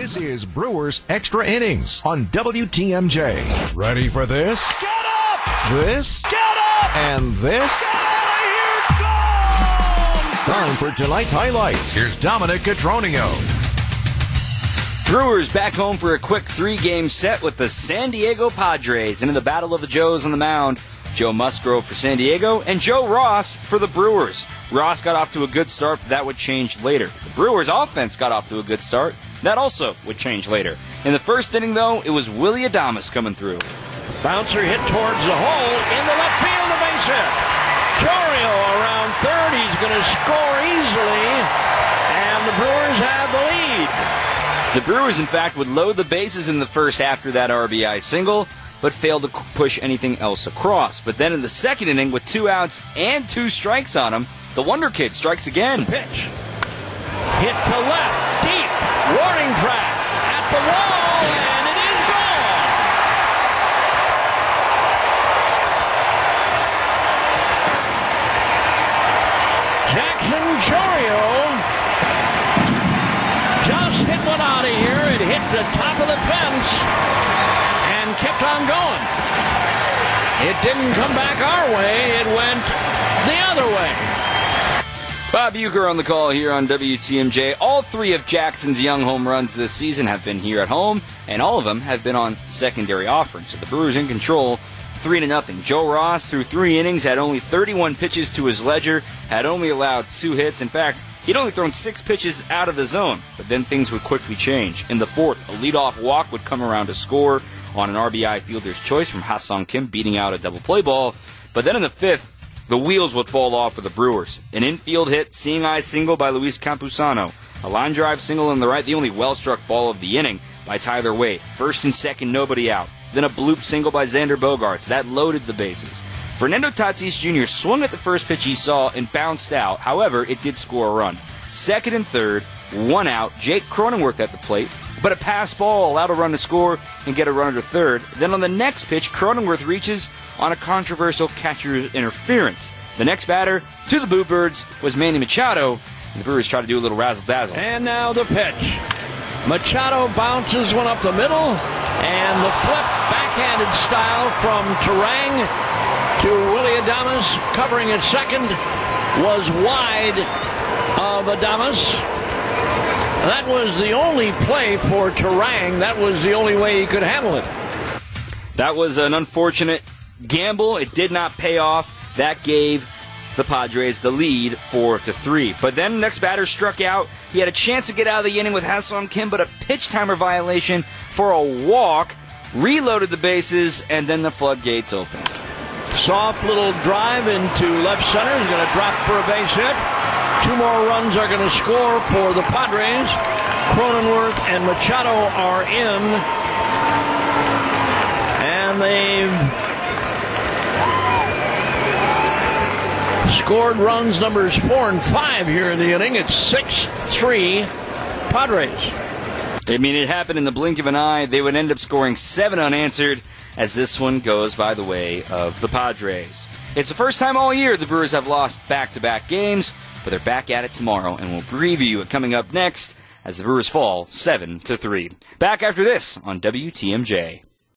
This is Brewers Extra Innings on WTMJ. Ready for this? Get up! This? Get up! And this? Get out of here! Gone! Time for tonight's highlights. Here's Dominic Cotroneo. Brewers back home for a quick 3-game set with the San Diego Padres into the Battle of the Joes on the mound. Joe Musgrove for San Diego and Joe Ross for the Brewers. Ross got off to a good start, but that would change later. The Brewers' offense got off to a good start. That also would change later. In the first inning, though, it was Willy Adames coming through. Bouncer hit towards the hole, into left field, a base hit. Chourio around third, he's going to score easily, and the Brewers have the lead. The Brewers, in fact, would load the bases in the first after that RBI single, but failed to push anything else across. But then in the second inning, with 2 outs and 2 strikes on him, the Wonder Kid strikes again. Pitch. Hit to left, deep, warning track, at the wall, and it is gone. Jackson Chourio just hit one out of here. It hit the top of the fence and kept on going. It didn't come back our way. It went the other way. Bob Uecker on the call here on WTMJ. All 3 of Jackson's young home runs this season have been here at home, and all of them have been on secondary offerings. So the Brewers in control, 3-0. Joe Ross, through 3 innings, had only 31 pitches to his ledger, had only allowed 2 hits. In fact, he'd only thrown 6 pitches out of the zone, but then things would quickly change. In the 4th, a leadoff walk would come around to score on an RBI fielder's choice from Ha-Seong Kim, beating out a double play ball. But then in the 5th, the wheels would fall off for the Brewers. An infield hit, seeing-eye single by Luis Campusano. A line drive single on the right, the only well-struck ball of the inning by Tyler Wade. First and second, nobody out. Then a bloop single by Xander Bogaerts. That loaded the bases. Fernando Tatis Jr. swung at the first pitch he saw and bounced out. However, it did score a run. Second and third, 1 out. Jake Cronenworth at the plate, but a pass ball allowed a run to score and get a runner to third. Then on the next pitch, Cronenworth reaches on a controversial catcher interference. The next batter to the Boo Birds was Manny Machado, and the Brewers try to do a little razzle-dazzle. And now the pitch. Machado bounces one up the middle, and the flip backhanded style from Turang to Willy Adames, covering at second, was wide of Adames. That was the only play for Turang. That was the only way he could handle it. That was an unfortunate gamble. It did not pay off. That gave the Padres the lead 4-3. But then the next batter struck out. He had a chance to get out of the inning with Ha-Seong Kim, but a pitch timer violation for a walk. Reloaded the bases, and then the floodgates opened. Soft little drive into left center. He's going to drop for a base hit. 2 more runs are going to score for the Padres. Cronenworth and Machado are in. And they've scored runs numbers 4 and 5 here in the inning. It's 6-3 Padres. I mean, it happened in the blink of an eye. They would end up scoring 7 unanswered, as this one goes by the way of the Padres. It's the first time all year the Brewers have lost back-to-back games, but they're back at it tomorrow, and we'll preview it coming up next as the Brewers fall 7-3. Back after this on WTMJ.